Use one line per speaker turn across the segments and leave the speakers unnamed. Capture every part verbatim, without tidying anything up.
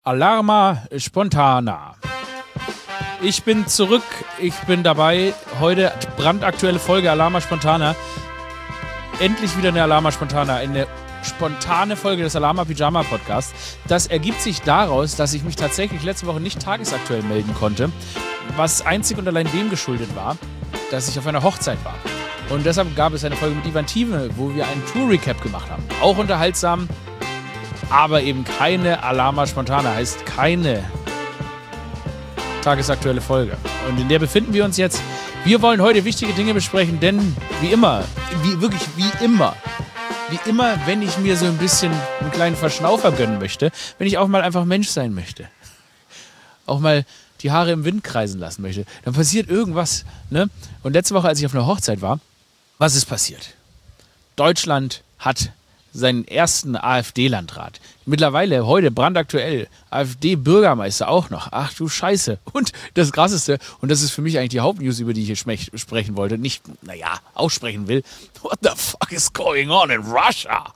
Alarma Spontana. Ich bin zurück, ich bin dabei. Heute brandaktuelle Folge Alarma Spontana. Endlich wieder eine Alarma Spontana, eine spontane Folge des Alarma Pyjama Podcasts. Das ergibt sich daraus, dass ich mich tatsächlich letzte Woche nicht tagesaktuell melden konnte, was einzig und allein dem geschuldet war, dass ich auf einer Hochzeit war. Und deshalb gab es eine Folge mit Ivan Thieme, wo wir einen Tour-Recap gemacht haben. Auch unterhaltsam, aber eben keine Alarma Spontana, heißt keine tagesaktuelle Folge. Und in der befinden wir uns jetzt. Wir wollen heute wichtige Dinge besprechen, denn wie immer, wie wirklich wie immer, wie immer, wenn ich mir so ein bisschen einen kleinen Verschnaufer gönnen möchte, wenn ich auch mal einfach Mensch sein möchte, auch mal die Haare im Wind kreisen lassen möchte, dann passiert irgendwas, ne? Und letzte Woche, als ich auf einer Hochzeit war, was ist passiert? Deutschland hat seinen ersten AfD-Landrat. Mittlerweile, heute brandaktuell, AfD-Bürgermeister auch noch. Ach du Scheiße. Und das Krasseste, und das ist für mich eigentlich die Hauptnews, über die ich hier schmech- sprechen wollte, nicht, naja, aussprechen will. What the fuck is going on in Russia?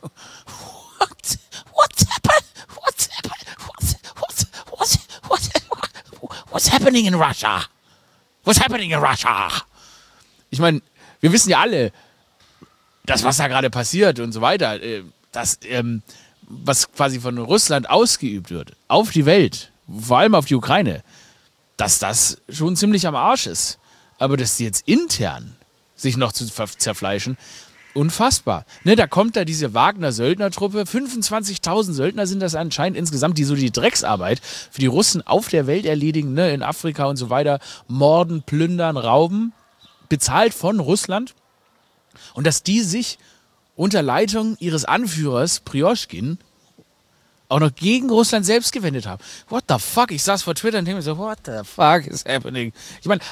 What? What's happened? What's happened? What's, what's, what's, what's, what's happening in Russia? What's happening in Russia? Ich meine, wir wissen ja alle, das, was da gerade passiert und so weiter, das, ähm, was quasi von Russland ausgeübt wird, auf die Welt, vor allem auf die Ukraine, dass das schon ziemlich am Arsch ist. Aber dass die jetzt intern sich noch zu zerfleischen, unfassbar. Ne, da kommt da diese Wagner-Söldnertruppe, fünfundzwanzigtausend Söldner sind das anscheinend insgesamt, die so die Drecksarbeit für die Russen auf der Welt erledigen, ne, in Afrika und so weiter, morden, plündern, rauben, bezahlt von Russland. Und dass die sich unter Leitung ihres Anführers Prioschkin auch noch gegen Russland selbst gewendet haben. What the fuck? Ich saß vor Twitter und denke mir so, what the fuck is happening? Ich meine,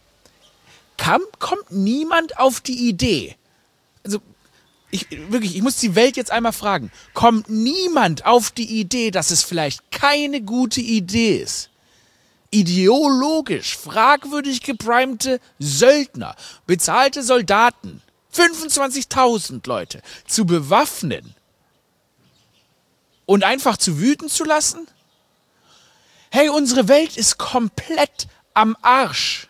kam, kommt niemand auf die Idee, also ich, wirklich, ich muss die Welt jetzt einmal fragen, kommt niemand auf die Idee, dass es vielleicht keine gute Idee ist, ideologisch fragwürdig geprimte Söldner, bezahlte Soldaten, fünfundzwanzigtausend Leute zu bewaffnen und einfach zu wüten zu lassen? Hey, unsere Welt ist komplett am Arsch.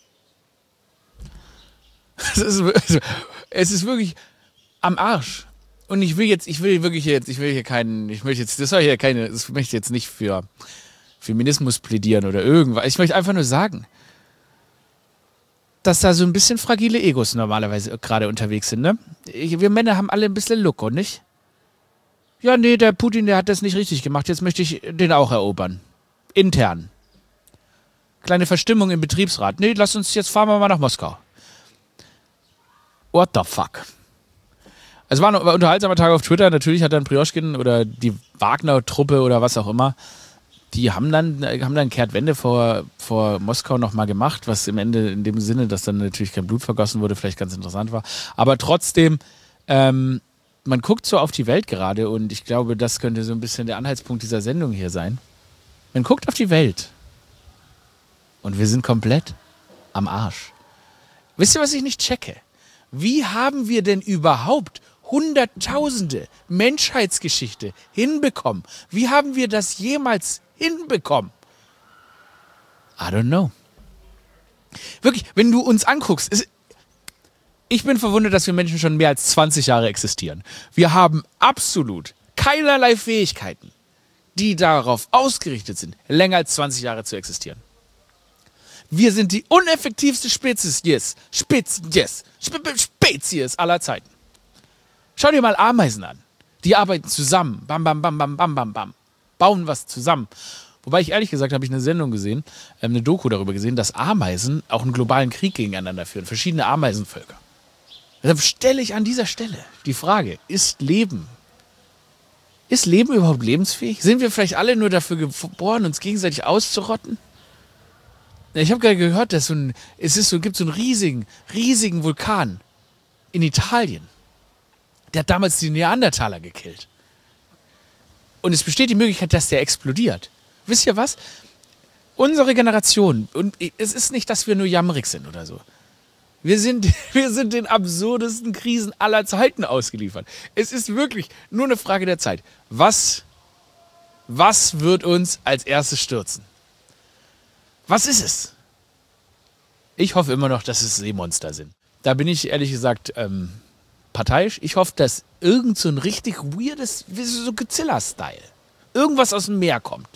Es ist, es ist wirklich am Arsch. Und ich will jetzt, ich will wirklich jetzt, ich will hier keinen, ich möchte jetzt, das soll hier keine, das möchte ich jetzt nicht für Feminismus plädieren oder irgendwas. Ich möchte einfach nur sagen, dass da so ein bisschen fragile Egos normalerweise gerade unterwegs sind, ne? Wir Männer haben alle ein bisschen Look, nicht? Ja, nee, der Putin, der hat das nicht richtig gemacht, jetzt möchte ich den auch erobern. Intern. Kleine Verstimmung im Betriebsrat. Nee, lass uns, jetzt fahren wir mal nach Moskau. What the fuck? Es war ein unterhaltsamer Tag auf Twitter, natürlich hat dann Prioschkin oder die Wagner-Truppe oder was auch immer, die haben dann, haben dann Kehrtwende vor, vor Moskau nochmal gemacht, was im Ende in dem Sinne, dass dann natürlich kein Blut vergossen wurde, vielleicht ganz interessant war. Aber trotzdem, ähm, man guckt so auf die Welt gerade und ich glaube, das könnte so ein bisschen der Anhaltspunkt dieser Sendung hier sein. Man guckt auf die Welt und wir sind komplett am Arsch. Wisst ihr, was ich nicht checke? Wie haben wir denn überhaupt Hunderttausende Menschheitsgeschichte hinbekommen? Wie haben wir das jemals hinbekommen? I don't know. Wirklich, wenn du uns anguckst, ist, ich bin verwundert, dass wir Menschen schon mehr als zwanzig Jahre existieren. Wir haben absolut keinerlei Fähigkeiten, die darauf ausgerichtet sind, länger als zwanzig Jahre zu existieren. Wir sind die uneffektivste Spezies, yes, Spezies, Spezies aller Zeiten. Schau dir mal Ameisen an. Die arbeiten zusammen. Bam, bam, bam, bam, bam, bam, bam. Bauen was zusammen. Wobei ich ehrlich gesagt, habe ich eine Sendung gesehen, eine Doku darüber gesehen, dass Ameisen auch einen globalen Krieg gegeneinander führen. Verschiedene Ameisenvölker. Deshalb stelle ich an dieser Stelle die Frage, ist Leben, ist Leben überhaupt lebensfähig? Sind wir vielleicht alle nur dafür geboren, uns gegenseitig auszurotten? Ich habe gerade gehört, dass so ein, es ist so, gibt so einen riesigen, riesigen Vulkan in Italien. Der hat damals die Neandertaler gekillt. Und es besteht die Möglichkeit, dass der explodiert. Wisst ihr was? Unsere Generation, und es ist nicht, dass wir nur jammerig sind oder so. Wir sind, wir sind den absurdesten Krisen aller Zeiten ausgeliefert. Es ist wirklich nur eine Frage der Zeit. Was Was wird uns als erstes stürzen? Was ist es? Ich hoffe immer noch, dass es Seemonster sind. Da bin ich ehrlich gesagt ähm, parteiisch. Ich hoffe, dass irgend so ein richtig weirdes, wie so Godzilla-Style, irgendwas aus dem Meer kommt.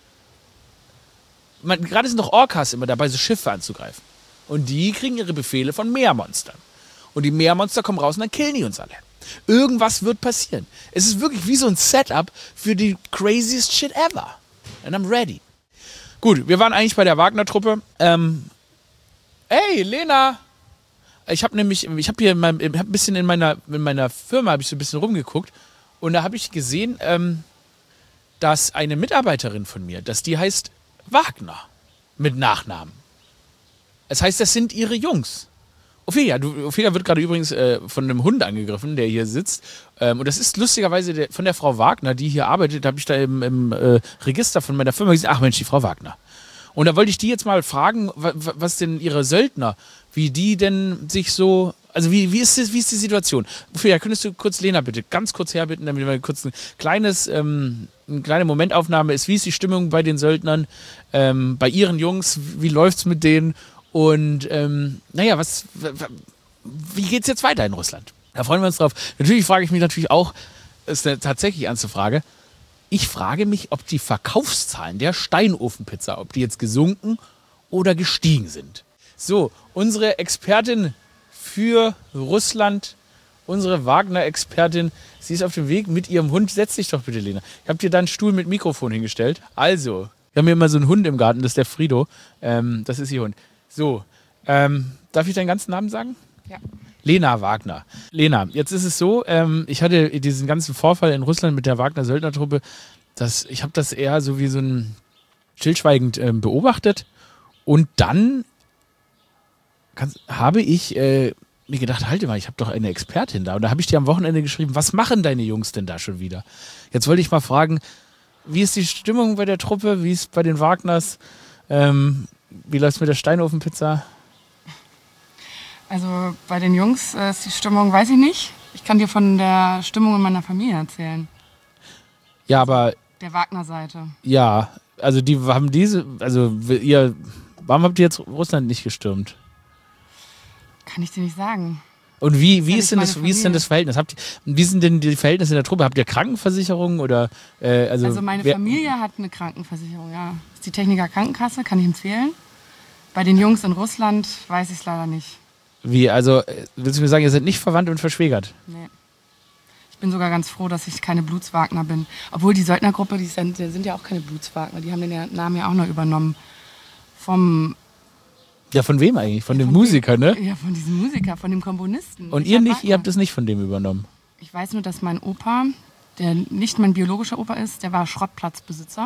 Man, gerade sind doch Orcas immer dabei, so Schiffe anzugreifen. Und die kriegen ihre Befehle von Meermonstern. Und die Meermonster kommen raus und dann killen die uns alle. Irgendwas wird passieren. Es ist wirklich wie so ein Setup für die craziest shit ever. And I'm ready. Gut, wir waren eigentlich bei der Wagner-Truppe. Ähm, hey, Lena! Ich habe nämlich, ich habe hier in meinem, ich hab ein bisschen in meiner, in meiner Firma habe ich so ein bisschen rumgeguckt und da habe ich gesehen, ähm, dass eine Mitarbeiterin von mir, dass die heißt Wagner mit Nachnamen. Das heißt, das sind ihre Jungs. Ophelia, du, Ophelia wird gerade übrigens äh, von einem Hund angegriffen, der hier sitzt. Ähm, und das ist lustigerweise der, von der Frau Wagner, die hier arbeitet. Da habe ich da im, im äh, Register von meiner Firma gesehen, ach Mensch, die Frau Wagner. Und da wollte ich die jetzt mal fragen, was denn ihre Söldner, wie die denn sich so, also wie, wie, ist, das, wie ist die Situation? Ophelia, könntest du kurz Lena bitte ganz kurz herbitten, damit wir kurz ein kleines, ähm, eine kleine Momentaufnahme ist, wie ist die Stimmung bei den Söldnern, ähm, bei ihren Jungs, wie läuft's mit denen? Und ähm, naja, was, wie geht's jetzt weiter in Russland? Da freuen wir uns drauf. Natürlich frage ich mich natürlich auch, ist eine tatsächlich ernste Frage, ich frage mich, ob die Verkaufszahlen der Steinofenpizza, ob die jetzt gesunken oder gestiegen sind. So, unsere Expertin für Russland, unsere Wagner-Expertin, sie ist auf dem Weg mit ihrem Hund. Setz dich doch bitte, Lena. Ich habe dir da einen Stuhl mit Mikrofon hingestellt. Also, wir haben hier immer so einen Hund im Garten, das ist der Frido. Ähm, das ist ihr Hund. So, ähm, darf ich deinen ganzen Namen sagen?
Ja.
Lena Wagner. Lena, jetzt ist es so, ähm, ich hatte diesen ganzen Vorfall in Russland mit der Wagner-Söldnertruppe, dass, ich habe das eher so wie so ein stillschweigend ähm, beobachtet und dann kann, habe ich äh, mir gedacht, halte mal, ich habe doch eine Expertin da und da habe ich dir am Wochenende geschrieben, was machen deine Jungs denn da schon wieder? Jetzt wollte ich mal fragen, wie ist die Stimmung bei der Truppe, wie ist bei den Wagners, ähm, wie läuft es mit der Steinofenpizza?
Also bei den Jungs äh, ist die Stimmung, weiß ich nicht. Ich kann dir von der Stimmung in meiner Familie erzählen.
Ja, aber...
Der Wagner-Seite.
Ja, also die haben diese... Also ihr... Warum habt ihr jetzt Russland nicht gestürmt?
Kann ich dir nicht sagen.
Und wie, wie, ist, denn das, wie ist denn das Verhältnis? Habt ihr, wie sind denn die Verhältnisse in der Truppe? Habt ihr Krankenversicherung oder... Äh, also,
also meine
wer,
Familie hat eine Krankenversicherung, ja. Das ist die Techniker Krankenkasse, kann ich empfehlen. Bei den Jungs in Russland weiß ich es leider nicht.
Wie, also willst du mir sagen, ihr seid nicht verwandt und verschwägert?
Nee. Ich bin sogar ganz froh, dass ich keine Blutswagner bin. Obwohl die Söldnergruppe, die sind, die sind ja auch keine Blutswagner. Die haben den Namen ja auch noch übernommen. Vom...
Ja, von wem eigentlich? Von
ja,
dem
von
Musiker,
dem,
ne?
Ja, von diesem Musiker, von dem Komponisten.
Und
Richard
ihr nicht?
Wagner.
Ihr habt es nicht von dem übernommen?
Ich weiß nur, dass mein Opa, der nicht mein biologischer Opa ist, der war Schrottplatzbesitzer.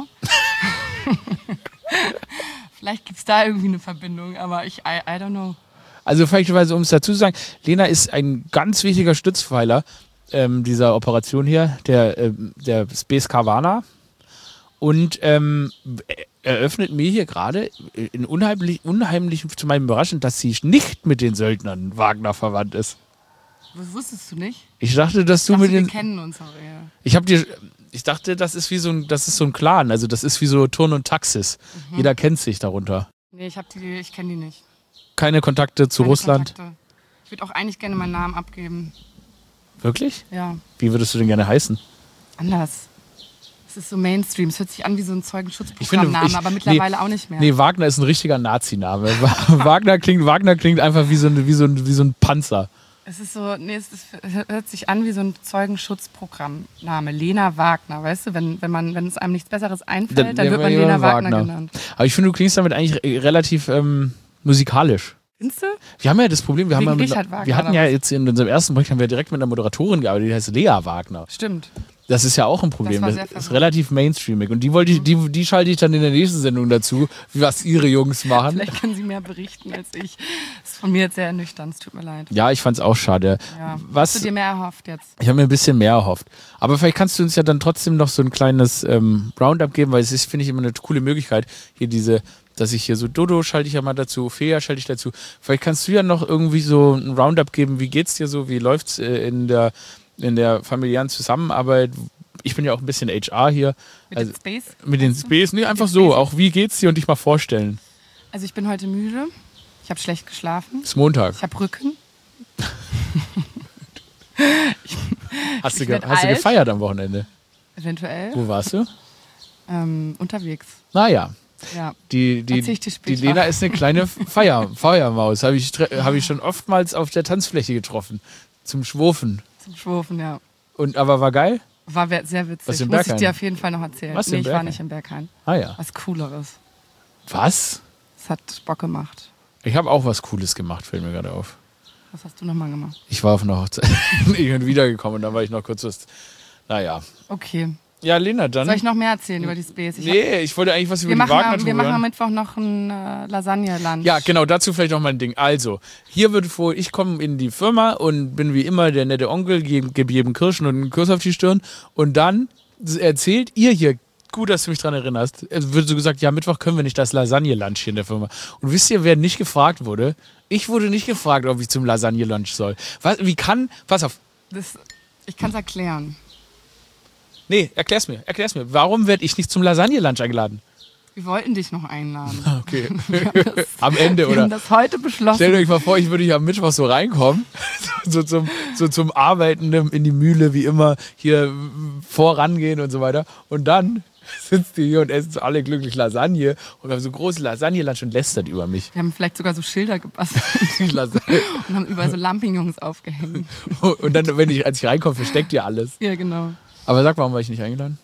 Vielleicht gibt es da irgendwie eine Verbindung, aber ich, I, I don't know.
Also vielleicht, um es dazu zu sagen, Lena ist ein ganz wichtiger Stützpfeiler ähm, dieser Operation hier, der, ähm, der Space Caravana. Und ähm, eröffnet mir hier gerade in unheimlich, unheimlich zu meinem Überraschung, dass sie nicht mit den Söldnern Wagner verwandt ist.
Was wusstest du nicht?
Ich dachte, dass du
ich dachte,
mit den...
Wir kennen uns auch eher.
Ich habe dir... Ich dachte, das ist wie so ein, das ist so ein Clan, also das ist wie so Turn und Taxis. Mhm. Jeder kennt sich darunter.
Nee, ich, hab die, ich kenne die nicht.
Keine Kontakte zu
Keine
Russland?
Kontakte. Ich würde auch eigentlich gerne meinen Namen abgeben.
Wirklich?
Ja.
Wie würdest du denn gerne heißen?
Anders. Es ist so Mainstream. Es hört sich an wie so ein
Zeugenschutzprogrammname,
aber mittlerweile
nee,
auch nicht mehr.
Nee, Wagner ist ein richtiger Nazi-Name. Wagner, klingt, Wagner klingt einfach wie so ein, wie so ein, wie so ein Panzer.
Es ist so, nee, es, ist, es hört sich an wie so ein Zeugenschutzprogrammname. Lena Wagner, weißt du, wenn, wenn, man, wenn es einem nichts Besseres einfällt, dann, dann wird man Lena Wagner, Wagner genannt.
Aber ich finde, du klingst damit eigentlich relativ ähm, musikalisch.
Findest du?
Wir haben ja das Problem, wir, haben ja mit,
Wagner,
wir hatten ja jetzt in unserem ersten Projekt haben wir direkt mit einer Moderatorin gearbeitet, die heißt Lea Wagner.
Stimmt.
Das ist ja auch ein Problem. Das, das ist relativ mainstreamig. Und die, wollte ich,
mhm.
die, die schalte ich dann in der nächsten Sendung dazu, was ihre Jungs machen.
Vielleicht können sie mehr berichten als ich. Das ist von mir jetzt sehr ernüchternd, es tut mir leid.
Ja, ich fand es auch schade.
Ja.
Was,
Hast du dir mehr erhofft jetzt?
Ich habe mir ein bisschen mehr erhofft. Aber vielleicht kannst du uns ja dann trotzdem noch so ein kleines ähm, Roundup geben, weil es ist, finde ich, immer eine coole Möglichkeit, hier diese, dass ich hier so Dodo schalte ich ja mal dazu, Fea schalte ich dazu. Vielleicht kannst du ja noch irgendwie so ein Roundup geben, wie geht's dir so, wie läuft's äh, in der in der familiären Zusammenarbeit. ich bin ja auch ein bisschen H R hier.
Mit
also,
den Space?
Mit den Space, nee, einfach so. Auch wie geht's dir und dich mal vorstellen.
Also ich bin heute müde. Ich habe schlecht geschlafen.
Ist Montag.
Ich habe Rücken.
ich, hast
ich
du, ge hast du gefeiert am Wochenende?
Eventuell.
Wo warst du?
Ähm, unterwegs.
Naja.
Ja.
Die, die, die Lena ist eine kleine Feier, Feuermaus. Habe ich, hab ich schon oftmals auf der Tanzfläche getroffen. Zum Schwurfen.
Zum Schwurfen, ja.
Und, aber war geil?
War sehr witzig.
Was im
Muss
Berghain?
ich dir auf jeden Fall noch erzählen.
Was
nee,
im
ich war
Berghain?
nicht im Berghain.
Ah ja.
Was Cooleres.
Was?
Es hat Bock gemacht.
Ich habe auch was Cooles gemacht, fällt mir gerade auf.
Was hast du nochmal gemacht?
Ich war auf einer Hochzeit. Ich bin wiedergekommen und dann war ich noch kurz was. Naja.
Okay.
Ja, Lena, dann.
Soll ich noch mehr erzählen über die Space? Ich
nee, ich wollte eigentlich was über
wir
die
machen,
Wagner-Tour
Wir machen am
hören.
Mittwoch noch ein äh, Lasagne-Lunch.
Ja, genau, dazu vielleicht noch mal ein Ding. Also, hier wird vor, ich komme in die Firma und bin wie immer der nette Onkel, gebe geb jedem Kirschen und einen Kuss auf die Stirn. Und dann erzählt ihr hier, gut, dass du mich dran erinnerst, es wird so gesagt, ja, Mittwoch können wir nicht das Lasagne-Lunch hier in der Firma. Und wisst ihr, wer nicht gefragt wurde? Ich wurde nicht gefragt, ob ich zum Lasagne-Lunch soll. Was, wie kann, pass auf.
Das, ich kann es erklären.
Nee, erklär's mir, erklär's mir. Warum werde ich nicht zum Lasagne-Lunch eingeladen?
Wir wollten dich noch einladen.
Okay.
Das,
am Ende,
wir
oder?
haben das heute beschlossen.
Stellt euch mal vor, ich würde hier am Mittwoch so reinkommen, so zum, so zum Arbeitenden in die Mühle, wie immer, hier vorangehen und so weiter. Und dann sitzt ihr hier und essen so alle glücklich Lasagne und wir haben so große Lasagne-Lunch und lästert über mich.
Wir haben vielleicht sogar so Schilder gebastelt und haben überall so Lampignons aufgehängt.
Und dann, wenn ich, als ich reinkomme, versteckt ihr alles.
Ja, genau.
Aber sag, warum war ich nicht eingeladen?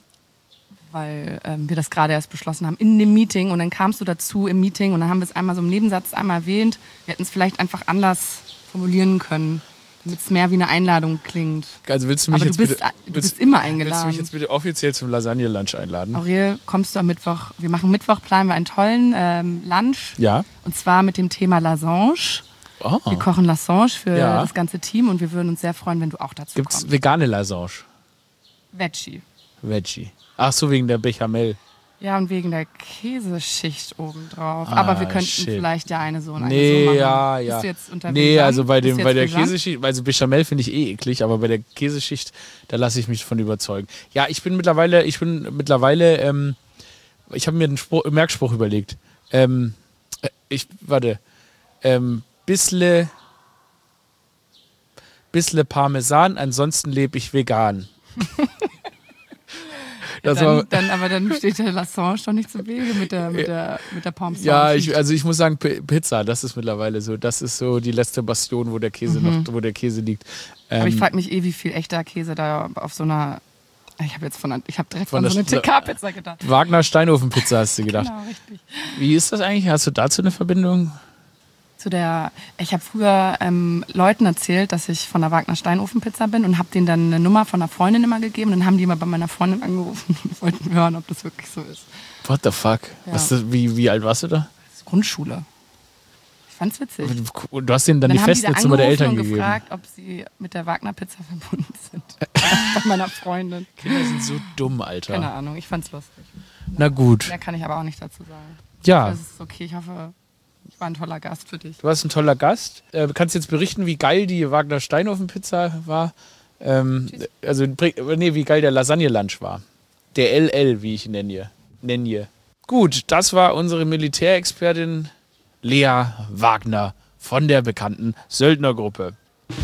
Weil ähm, wir das gerade erst beschlossen haben in dem Meeting und dann kamst du dazu im Meeting und dann haben wir es einmal so im Nebensatz einmal erwähnt. Wir hätten es vielleicht einfach anders formulieren können, damit es mehr wie eine Einladung klingt.
Also willst du mich
Aber
jetzt
du bist,
bitte,
du
willst,
bist immer
willst du
eingeladen.
mich jetzt bitte offiziell zum Lasagne-Lunch einladen?
Aurel, kommst du am Mittwoch? Wir machen Mittwoch, planen wir einen tollen ähm, Lunch.
Ja.
Und zwar mit dem Thema Lasange.
Oh.
Wir kochen Lasange für
Ja.
das ganze Team und wir würden uns sehr freuen, wenn du auch dazu
Gibt's
kommst.
vegane Lasagne?
Veggie.
Veggie. Ach so, wegen der Bechamel.
Ja, und wegen der Käseschicht obendrauf.
Ah,
Aber wir könnten
shit.
vielleicht ja eine so und eine
Nee,
so machen.
ja, ja.
Bist du jetzt unter
nee,
Vegan?
also bei,
Bist
dem,
du
bei
jetzt
der
vegan?
Käseschicht, also Bechamel finde ich eh eklig, aber bei der Käseschicht, da lasse ich mich von überzeugen. Ja, ich bin mittlerweile, ich bin mittlerweile, ähm, ich habe mir einen Spruch, Merkspruch überlegt. Ähm, äh, ich, warte, ähm, bissle, bissle Parmesan, ansonsten lebe ich vegan.
Ja,
Das war,
dann, dann, aber dann steht der Lasange doch nicht zu Wege mit der, mit der, mit der Parmesan.
ja, ich, also ich muss sagen, P Pizza, das ist mittlerweile so, das ist so die letzte Bastion, wo der Käse
Mhm.
noch, wo der Käse liegt. Ähm,
Aber ich frage mich eh, wie viel echter Käse da auf so einer. Ich habe jetzt von, einer- ich habe direkt
Von
von, so
der
einer
St-
T K-Pizza gedacht.
Wagner Steinofenpizza hast du gedacht.
Genau, richtig.
Wie ist das eigentlich? Hast du dazu eine Verbindung?
Zu der, ich habe früher ähm, Leuten erzählt, dass ich von der Wagner Steinofenpizza bin und habe denen dann eine Nummer von einer Freundin immer gegeben. Und dann haben die immer bei meiner Freundin angerufen und wollten hören, ob das wirklich so ist.
What the fuck?
Ja.
Was ist das, wie, wie alt warst du da?
Das ist Grundschule. Ich fand's witzig.
Und du hast denen dann,
Dann
die
haben die da
Festnetznummer der
angerufen
Eltern
und
gegeben.
gefragt, ob sie mit der Wagner Pizza verbunden sind. Bei meiner Freundin.
Kinder sind so dumm, Alter.
Keine Ahnung, ich fand's lustig.
Na gut.
Mehr kann ich aber auch nicht dazu sagen.
Ja,
Das ist okay, ich hoffe, ich war ein toller Gast für dich.
du warst ein toller Gast. Äh, kannst jetzt berichten, wie geil die Wagner Steinofenpizza war. Ähm, also, nee, wie geil der Lasagne-Lunch war. Der L L, wie ich ihn nenne. nenne. Gut, das war unsere Militärexpertin Lea Wagner von der bekannten Söldnergruppe.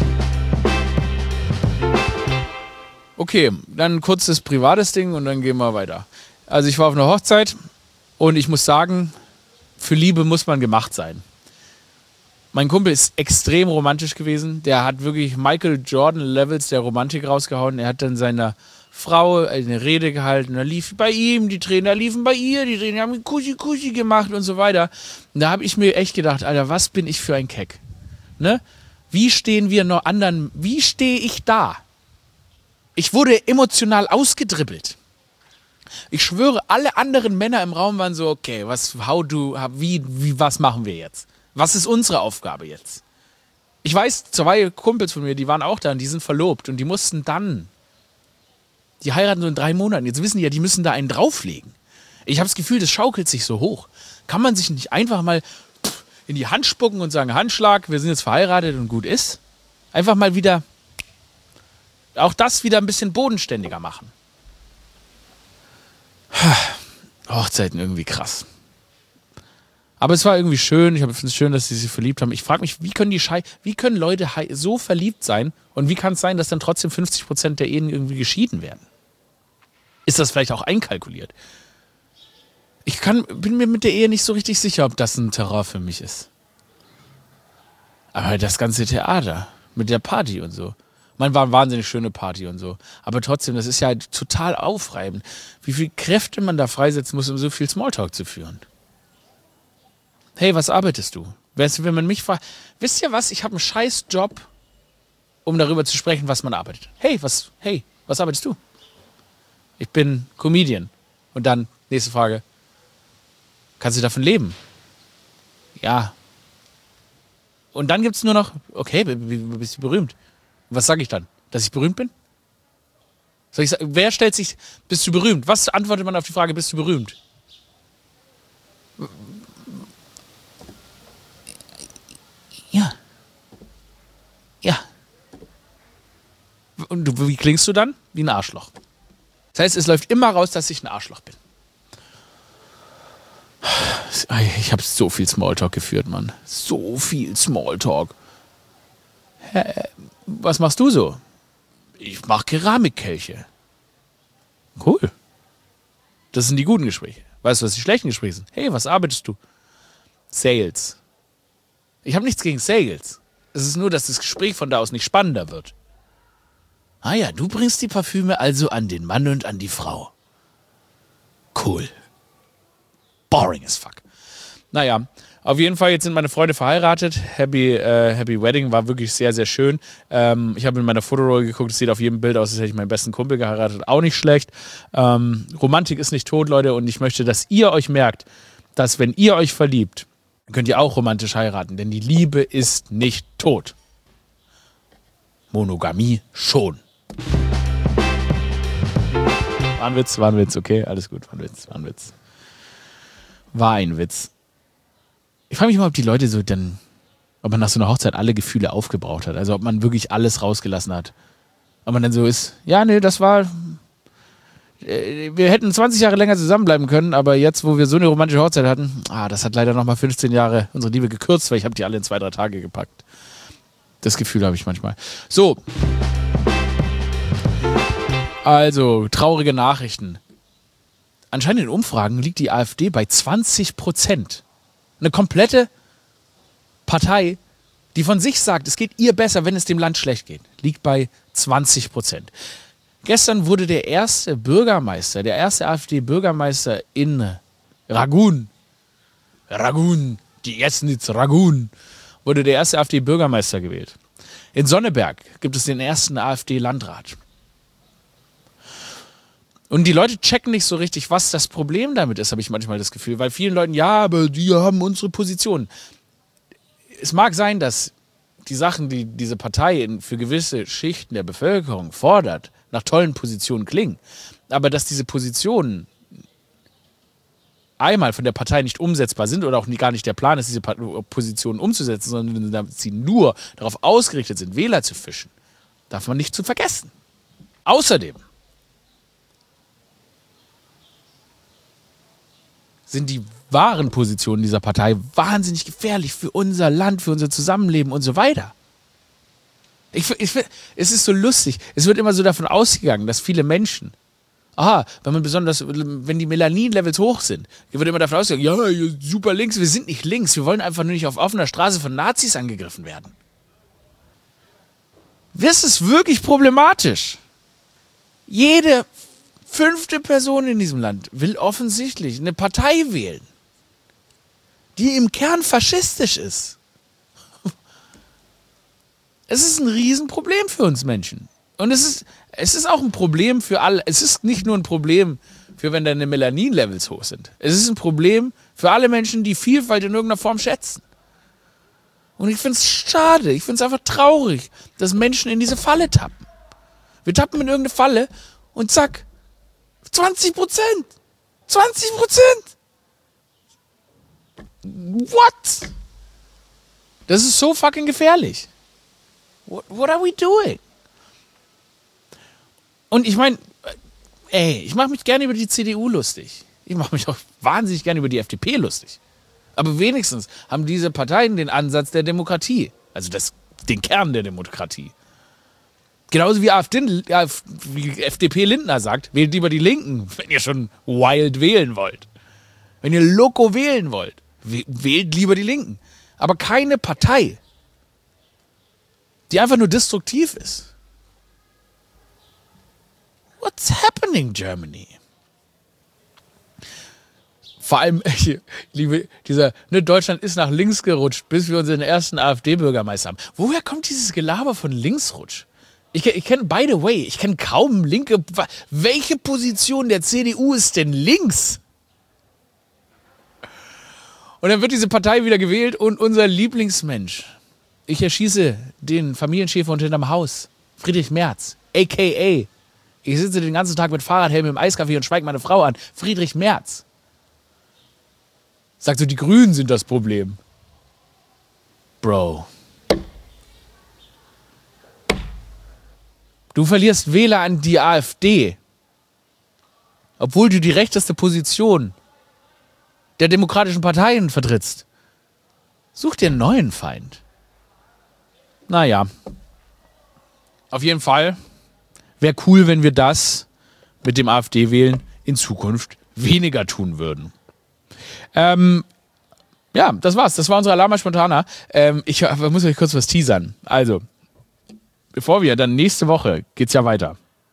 Okay, dann ein kurzes privates Ding und dann gehen wir weiter. Also ich war auf einer Hochzeit und ich muss sagen, für Liebe muss man gemacht sein. Mein Kumpel ist extrem romantisch gewesen. Der hat wirklich Michael Jordan Levels der Romantik rausgehauen. Er hat dann seiner Frau eine Rede gehalten. Da lief bei ihm, die Tränen, da liefen bei ihr, die Tränen, die haben Kuschi Kuschi gemacht und so weiter. Und da habe ich mir echt gedacht, Alter, was bin ich für ein Keck? Ne? Wie stehen wir noch anderen, wie stehe ich da? Ich wurde emotional ausgedribbelt. Ich schwöre, alle anderen Männer im Raum waren so, okay, was, how do, wie, wie, was machen wir jetzt? Was ist unsere Aufgabe jetzt? Ich weiß, zwei Kumpels von mir, die waren auch da und die sind verlobt und die mussten dann, die heiraten so in drei Monaten. Jetzt wissen die ja, die müssen da einen drauflegen. Ich habe das Gefühl, das schaukelt sich so hoch. Kann man sich nicht einfach mal in die Hand spucken und sagen, Handschlag, wir sind jetzt verheiratet und gut ist? Einfach mal wieder, auch das wieder ein bisschen bodenständiger machen. Hochzeiten irgendwie krass. Aber es war irgendwie schön. Ich finde es schön, dass sie sich verliebt haben. Ich frage mich, wie können die Schei wie können Leute so verliebt sein und wie kann es sein, dass dann trotzdem fünfzig Prozent der Ehen irgendwie geschieden werden? Ist das vielleicht auch einkalkuliert? Ich kann, bin mir mit der Ehe nicht so richtig sicher, ob das ein Terror für mich ist. Aber das ganze Theater mit der Party und so. Man war eine wahnsinnig schöne Party und so. Aber trotzdem, das ist ja total aufreibend, wie viel Kräfte man da freisetzen muss, um so viel Smalltalk zu führen. Hey, was arbeitest du? Wenn man mich fragt, wisst ihr was, ich habe einen scheiß Job, um darüber zu sprechen, was man arbeitet. Hey, was, hey, was arbeitest du? Ich bin Comedian. Und dann, nächste Frage, kannst du davon leben? Ja. Und dann gibt es nur noch, okay, bist du berühmt? Was sage ich dann? Dass ich berühmt bin? Soll ich sagen, wer stellt sich, bist du berühmt? Was antwortet man auf die Frage, bist du berühmt? Ja. Ja. Und du, wie klingst du dann? Wie ein Arschloch. Das heißt, es läuft immer raus, dass ich ein Arschloch bin. Ich habe so viel Smalltalk geführt, Mann. So viel Smalltalk. Hä? Was machst du so? Ich mache Keramikkelche. Cool. Das sind die guten Gespräche. Weißt du, was die schlechten Gespräche sind? Hey, was arbeitest du? Sales. Ich habe nichts gegen Sales. Es ist nur, dass das Gespräch von da aus nicht spannender wird. Ah ja, du bringst die Parfüme also an den Mann und an die Frau. Cool. Boring as fuck. Naja, auf jeden Fall, jetzt sind meine Freunde verheiratet. Happy, äh, Happy Wedding war wirklich sehr, sehr schön. Ähm, ich habe in meiner Fotorolle geguckt, es sieht auf jedem Bild aus, als hätte ich meinen besten Kumpel geheiratet. Auch nicht schlecht. Ähm, Romantik ist nicht tot, Leute, und ich möchte, dass ihr euch merkt, dass wenn ihr euch verliebt, dann könnt ihr auch romantisch heiraten, denn die Liebe ist nicht tot. Monogamie schon. War ein Witz, war ein Witz, okay, alles gut, war ein Witz, war ein Witz. War ein Witz. Ich frage mich mal, ob die Leute so dann, ob man nach so einer Hochzeit alle Gefühle aufgebraucht hat. Also ob man wirklich alles rausgelassen hat. Ob man dann so ist, ja, nee, das war, äh, wir hätten zwanzig Jahre länger zusammenbleiben können, aber jetzt, wo wir so eine romantische Hochzeit hatten, ah, das hat leider nochmal fünfzehn Jahre unsere Liebe gekürzt, weil ich habe die alle in zwei, drei Tage gepackt. Das Gefühl habe ich manchmal. So. Also, traurige Nachrichten. Anscheinend in Umfragen liegt die AfD bei zwanzig Prozent. Eine komplette Partei, die von sich sagt, es geht ihr besser, wenn es dem Land schlecht geht, liegt bei zwanzig Prozent. Gestern wurde der erste Bürgermeister, der erste AfD-Bürgermeister in Ragun, Ragun, die essen jetzt Ragun, wurde der erste AfD-Bürgermeister gewählt. In Sonneberg gibt es den ersten AfD-Landrat. Und die Leute checken nicht so richtig, was das Problem damit ist, habe ich manchmal das Gefühl. Weil vielen Leuten, ja, aber die haben unsere Position. Es mag sein, dass die Sachen, die diese Partei für gewisse Schichten der Bevölkerung fordert, nach tollen Positionen klingen. Aber dass diese Positionen einmal von der Partei nicht umsetzbar sind oder auch nie, gar nicht der Plan ist, diese Positionen umzusetzen, sondern sie nur darauf ausgerichtet sind, Wähler zu fischen, darf man nicht zu vergessen. Außerdem sind die wahren Positionen dieser Partei wahnsinnig gefährlich für unser Land, für unser Zusammenleben und so weiter. Ich, ich, es ist so lustig. Es wird immer so davon ausgegangen, dass viele Menschen, aha, wenn man besonders, wenn die Melanin-Levels hoch sind, wird immer davon ausgegangen, ja, super links, wir sind nicht links, wir wollen einfach nur nicht auf offener Straße von Nazis angegriffen werden. Das ist wirklich problematisch. Jede fünfte Person in diesem Land will offensichtlich eine Partei wählen, die im Kern faschistisch ist. Es ist ein Riesenproblem für uns Menschen. Und es ist, es ist auch ein Problem für alle. Es ist nicht nur ein Problem für, wenn deine Melanin-Levels hoch sind. Es ist ein Problem für alle Menschen, die Vielfalt in irgendeiner Form schätzen. Und ich finde es schade, ich finde es einfach traurig, dass Menschen in diese Falle tappen. Wir tappen in irgendeine Falle und zack, zwanzig Prozent. zwanzig Prozent. What? Das ist so fucking gefährlich. What, what are we doing? Und ich meine, Ey, ich mache mich gerne über die C D U lustig. Ich mache mich auch wahnsinnig gerne über die F D P lustig. Aber wenigstens haben diese Parteien den Ansatz der Demokratie. Also das, den Kern der Demokratie. Genauso wie AfD, wie F D P Lindner sagt, wählt lieber die Linken, wenn ihr schon wild wählen wollt. Wenn ihr loco wählen wollt, wählt lieber die Linken. Aber keine Partei, die einfach nur destruktiv ist. What's happening, Germany? Vor allem, ich liebe dieser, ne, Deutschland ist nach links gerutscht, bis wir unseren ersten AfD-Bürgermeister haben. Woher kommt dieses Gelaber von Linksrutsch? Ich, ich kenne, by the way, ich kenne kaum linke. Welche Position der C D U ist denn links? Und dann wird diese Partei wieder gewählt und unser Lieblingsmensch. Ich erschieße den Familienschäfer unter hinterm Haus. Friedrich Merz, a k a. Ich sitze den ganzen Tag mit Fahrradhelm im Eiscafé und schweige meine Frau an. Friedrich Merz. Sagt so, die Grünen sind das Problem. Bro. Du verlierst Wähler an die AfD. Obwohl du die rechteste Position der demokratischen Parteien vertrittst. Such dir einen neuen Feind. Naja. Auf jeden Fall wäre cool, wenn wir das mit dem AfD-Wählen in Zukunft weniger tun würden. Ähm, ja, das war's. Das war unser Alarma Spontana. Ähm, ich muss euch kurz was teasern. Also, bevor wir dann nächste Woche, geht's ja weiter.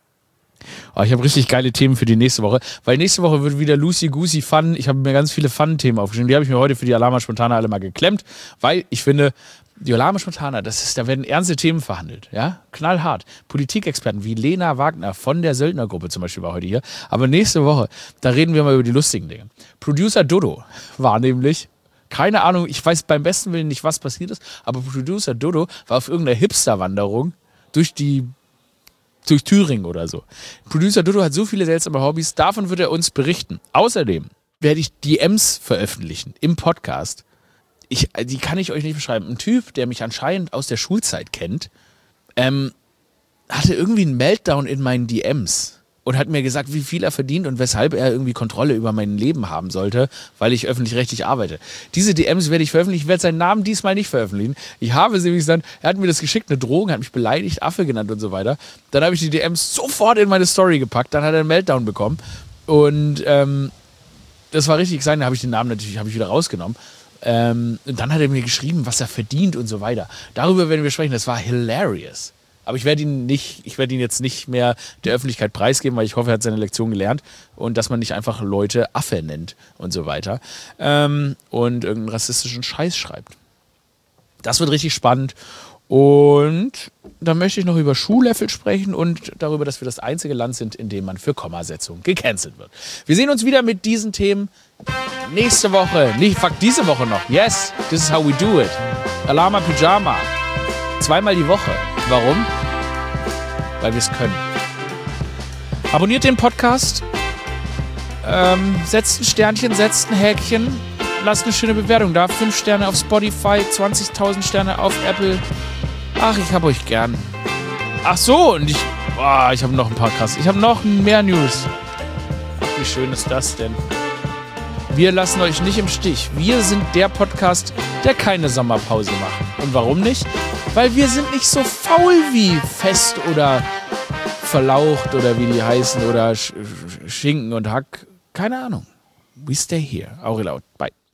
Oh, ich habe richtig geile Themen für die nächste Woche, weil nächste Woche wird wieder Lucy Goosey Fun. Ich habe mir ganz viele Fun-Themen aufgeschrieben. Die habe ich mir heute für die Alarma Spontana alle mal geklemmt, weil ich finde, die Alarma Spontana, das ist, da werden ernste Themen verhandelt, ja, knallhart. Politikexperten wie Lena Wagner von der Söldnergruppe zum Beispiel war heute hier. Aber nächste Woche, da reden wir mal über die lustigen Dinge. Producer Dodo war nämlich, keine Ahnung, ich weiß beim besten Willen nicht, was passiert ist, aber Producer Dodo war auf irgendeiner Hipster-Wanderung durch die durch Thüringen oder so. Producer Dodo hat so viele seltsame Hobbys, davon wird er uns berichten. Außerdem werde ich D Ms veröffentlichen im Podcast. Ich, die kann ich euch nicht beschreiben. Ein Typ, der mich anscheinend aus der Schulzeit kennt, ähm, hatte irgendwie einen Meltdown in meinen D Ms und hat mir gesagt, wie viel er verdient und weshalb er irgendwie Kontrolle über mein Leben haben sollte, weil ich öffentlich-rechtlich arbeite. Diese D Ms werde ich veröffentlichen. Ich werde seinen Namen diesmal nicht veröffentlichen. Ich habe sie nämlich dann, er hat mir das geschickt, eine Drohung, hat mich beleidigt, Affe genannt und so weiter. Dann habe ich die D Ms sofort in meine Story gepackt, dann hat er einen Meltdown bekommen und ähm, das war richtig sein, da habe ich den Namen natürlich habe ich wieder rausgenommen. Ähm, und dann hat er mir geschrieben, was er verdient und so weiter. Darüber werden wir sprechen, das war hilarious. Aber ich werde ihn nicht, ich werde ihn jetzt nicht mehr der Öffentlichkeit preisgeben, weil ich hoffe, er hat seine Lektion gelernt und dass man nicht einfach Leute Affe nennt und so weiter ähm, und irgendeinen rassistischen Scheiß schreibt. Das wird richtig spannend und dann möchte ich noch über Schuhlöffel sprechen und darüber, dass wir das einzige Land sind, in dem man für Kommasetzung gecancelt wird. Wir sehen uns wieder mit diesen Themen nächste Woche, nicht, fuck, diese Woche noch. Yes, this is how we do it. Alarma Pyjama. Zweimal die Woche. Warum? Weil wir es können. Abonniert den Podcast, ähm, setzt ein Sternchen, setzt ein Häkchen, lasst eine schöne Bewertung da. Fünf Sterne auf Spotify, zwanzigtausend Sterne auf Apple. Ach, ich hab euch gern. Ach so, und ich, oh, ich habe noch ein paar krass. Ich habe noch mehr News. Ach, wie schön ist das denn? Wir lassen euch nicht im Stich. Wir sind der Podcast, der keine Sommerpause macht. Und warum nicht? Weil wir sind nicht so faul wie Fest oder Verlaucht oder wie die heißen oder Sch- Schinken und Hack. Keine Ahnung. We stay here. Aurel out. Bye.